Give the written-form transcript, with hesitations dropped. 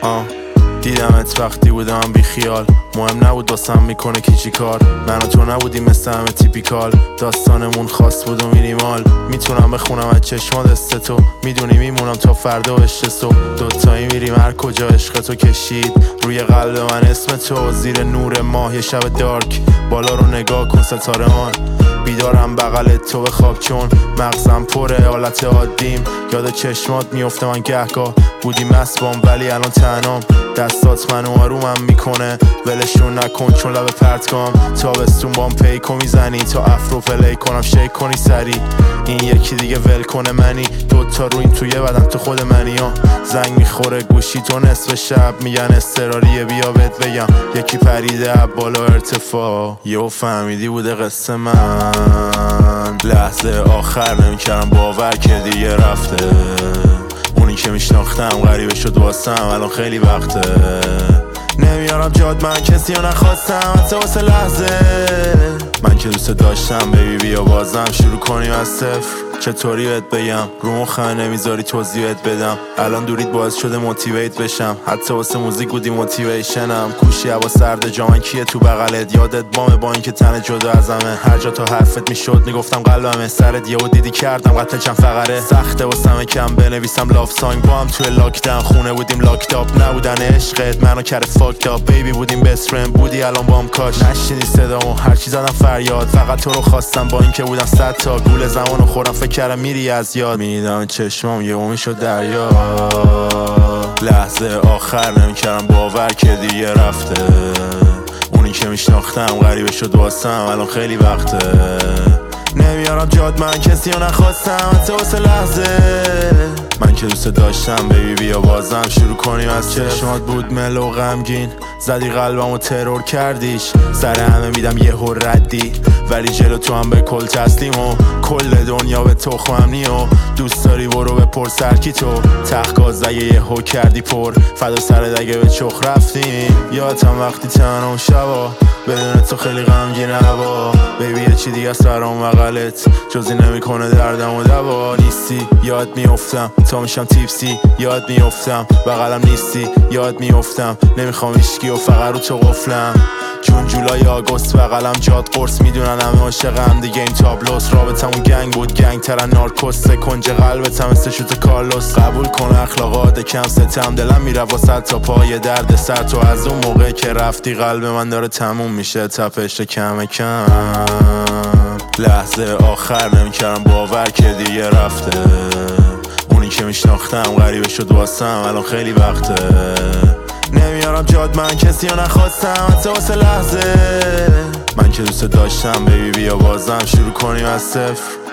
دیدمت وقتی بودم بی خیال، مهم نبود واسم میکنه کی چی کار. من و تو نبودیم مثل همه تیپیکال، داستانمون خاص بود و مینیمال. میتونم بخونم از چشمات دست تو، میدونی میمونم تا فردا و عشق صبح. دوتایی میریم هر کجا عشق تو کشید روی قلب من اسم تو. زیر نور ماه یه شب دارک، بالا رو نگاه کن ستاره‌مان. بیدارم بغل تو به خواب چون مغزم پره حالت عادیم. یاد چشمات میفته من گهگاه، بودی مسبام ولی الان تنام. دستات منو آرومم میکنه، ولشون نکن چون لب پرتگام. تابستون بام پیکو میزنی تا افرو پلی کنم شیک کنی سری. این یکی دیگه ول کنه منی، دوتا رو این توی بدن تو خود منی. زنگ میخوره گوشی تو نصف شب، میگن استراریه بیا بهت بگم. یکی پریده بالا ارتفاع، یهو فهمیدی بوده قصه من. لحظه آخر نمیکردم باور که دیگه رفته. اونی که میشناختم غریبه شد واسم الان خیلی وقته. نمیارم جاد من کسی رو نخواستم حتی واسه لحظه. من که دوست داشتم بیبی بیا بازم شروع کنیم از صفر. چطوری بهت بگم رو مخم نمیذاری توضیح بهت بدم. الان دورید باعث شده موتیویت بشم، حتی واسه موزیک بودی موتیویشنم. کوشی هوا سرد جامن کیه تو بغلت، یادت بامه با اینکه تن جدا ازمه. هر جا تا حرفت میشد میگفتم قلبمه، سرت یهو دیدی کردم قطع چند فقره. سخته واسمه کم بنویسم لاف سانگ، با هم توی لاکداون خونه بودیم لاکتاپ. نبودن عشقت منو کرده فاکت اپ، بیبی بودیم بست فرند بودی الان بام کاش. نشنیدی صدامو هرچی زدم فریاد، فقط تو رو خواستم با اینکه بودم 100 تا. گول زمانو خوردم فکر کردم میری از یاد. میدم چشمام یهو میشد دریا. لحظه آخر نمیکردم باور که دیگه رفته. اونی که میشناختم غریبه شد واسم الان خیلی وقته. نمیارم جاد من کسی رو نخواستم حتی واسه لحظه. من که دوست داشتم بیبی بیا بازم شروع کنیم از چشمات بود ملو غمگین. زدی قلبمو ترور کردیش، سر همه میدم یه هر ردی. ولی جلو تو هم به کل تسلیم و کل دنیا به تخمم نیو. دوست داری برو بپرس هرکی تو، تخگاز یه هو کردی پر. فدا سرت اگه به چخ رفتیم. یادم وقتی تنها شبا بدون تو خیلی غمگین هوا. بیبی یه چی دیگه سرام بغلت، جزی نمیکنه دردم و دوا. نیستی یاد میافتم تا میشم تیپسی، یاد میافتم بغلم نیستی یاد میافتم. نمیخوام هیچکی و فقط رو تو قفلم. جون جولای آگوست بغلم جاد قرص، میدونن همه عاشقم دیگه این تابلوس. رابطمون گنگ بود گنگ ترن نارکوس، کنج قلبتم مثل شوت کارلوس. قبول کن اخلاقات کم ستم، دلم میره واسه تا پای درد سر. تو از اون موقع که رفتی قلب من داره تموم میشه تپش کم کم. لحظه آخر نمیکردم باور که دیگه رفته. اونی که میشناختم غریبه شد واسم الان خیلی وقته. نمیارم جاد من کسی رو نخواستم حتی واسه لحظه. من که دوست داشتم بیبی بیا بازم شروع کنیم از صفر.